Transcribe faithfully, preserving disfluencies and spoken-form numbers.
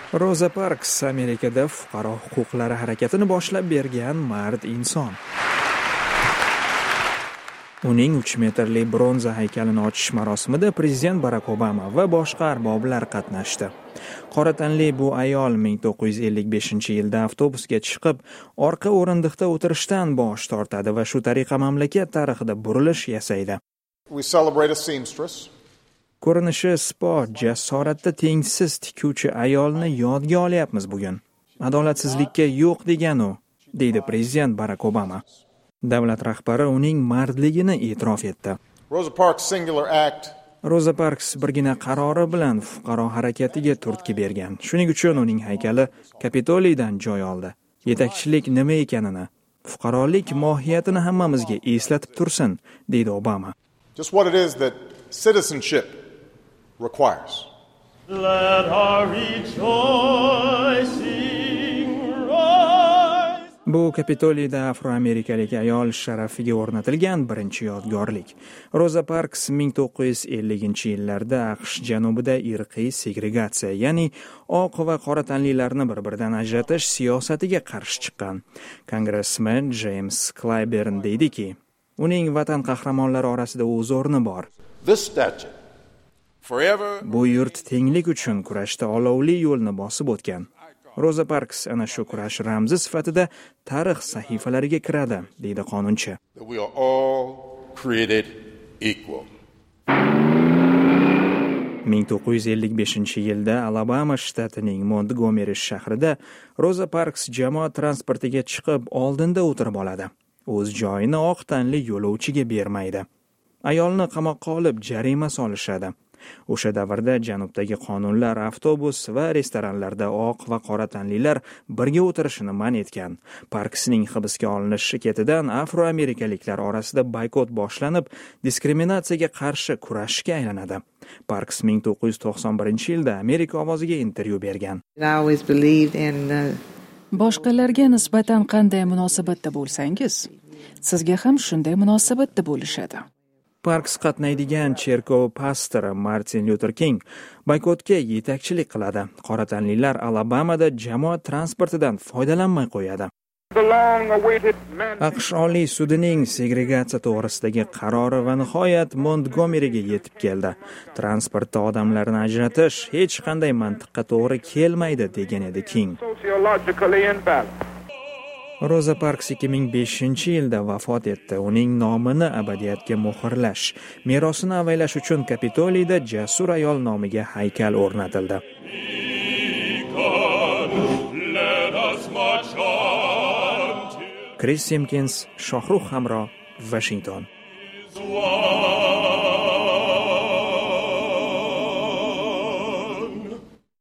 Rosa Parks Amerikada fuqaro huquqlari harakatini boshlab bergan mard inson. Uning uch metrli bronza haykalini ochish marosimida prezident Barack Obama va boshqa arboblar qatnashdi. Qora tanli bu ayol ming to'qqiz yuz ellik beshinchi yilda avtobusga chiqib, orqa o'rindiqda o'tirishdan bosh tortadi va shu tariqa mamlakat tarixida burilish yasaydi. We celebrate a seamstress. Ko'rinishi sport, jasoratda tengsiz tikuvchi ayolni yodga olyapmiz bugun. Adolatsizlikka yo'q degan u, deydi prezident Barack Obama. Davlat rahbari uning mardligini e'tirof etdi. Rosa Parks' singular act Rosa Parks birgina qarori bilan fuqaro harakatiga turtki bergan. Shuning uchun uning haykali Kapitoliydan joy oldi. Yetakchilik nima ekanini, fuqarolik mohiyatini hammamizga eslatib tursin, deydi Obama. Just what it is that citizenship requires. Let our rejoicing rise. Bu Kapitoliyda afroamerikalik ayol sharafiga o'rnatilgan birinchi yodgorlik. Rosa Parks ming to'qqiz yuz ellinchi yillarda AQSh janubida irqiy segregatsiya, ya'ni oq va qora tanlilarni bir-biridan ajratish siyosatiga qarshi chiqqan. Kongressmen James Clyburn deydiki, uning vatan qahramonlari orasida o'z o'rni bor. This statute forever Bu yurt tenglik uchun kurashda olovli yo'lni bosib o'tgan. Rosa Parks ana shu kurash ramzi sifatida tarix sahifalariga kiradi, deydi qonunchi. that we are all created equal. ming to'qqiz yuz ellik beshinchi yilda Alabama shtatining Montgomery shahrida Rosa Parks jamoat transportiga chiqib, oldinda o'tirib oladi. O'z joyini oq tanli yo'lovchiga bermaydi. Ayolni qamoqqa olib jarima solishadi. O'sha davrda janubdagi qonunlar avtobus va restoranlarda oq va qora tanlilar birga o'tirishini man etgan. Parksning hibsga olinishi ketidan afroamerikaliklar orasida boykot boshlanib, diskriminatsiyaga qarshi kurashga aylanadi. Parks ming to'qqiz yuz to'qson birinchi yilda Amerika ovoziga intervyu bergan. Boshqalarga nisbatan qanday munosabatda bo'lsangiz, sizga ham shunday munosabatda bo'lishadi. Parks qatnaydigan cherkov pastori Martin Luther King boykotga yetakchilik qiladi. Qora tanlilar Alabamada jamoat transportidan foydalanmay qo'yadi. AQSh Oliy sudining segregatsiya to'g'risidagi qarori va nihoyat Montgomeryga yetib keldi. Transportda odamlarni ajratish hech qanday mantiqqa to'g'ri kelmaydi, degan edi King. Rosa Parks ikki ming beshinchi yilda vafot etdi. Uning nomini abadiyatga muhrlash, merosini avaylash uchun Kapitoliyda jasur ayol nomiga haykal o'rnatildi. Chris Simkins, Shohrux Hamro, Washington.